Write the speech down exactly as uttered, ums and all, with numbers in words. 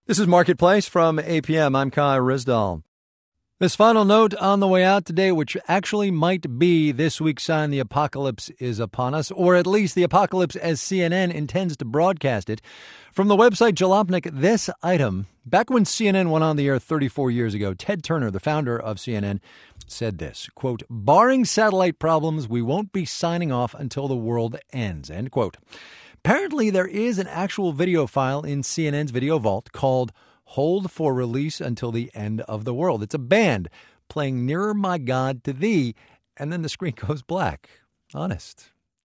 This is Marketplace from A P M. I'm Kai Risdall. This final note on the way out today, which actually might be this week's sign the apocalypse is upon us, or at least the apocalypse as C N N intends to broadcast it. From the website Jalopnik, this item, back when C N N went on the air thirty-four years ago, Ted Turner, the founder of C N N, said this, quote, barring satellite problems, we won't be signing off until the world ends, end quote. Apparently, there is an actual video file in C N N's video vault called Hold for Release Until the End of the World. It's a band playing Nearer My God to Thee, and then the screen goes black. Honest.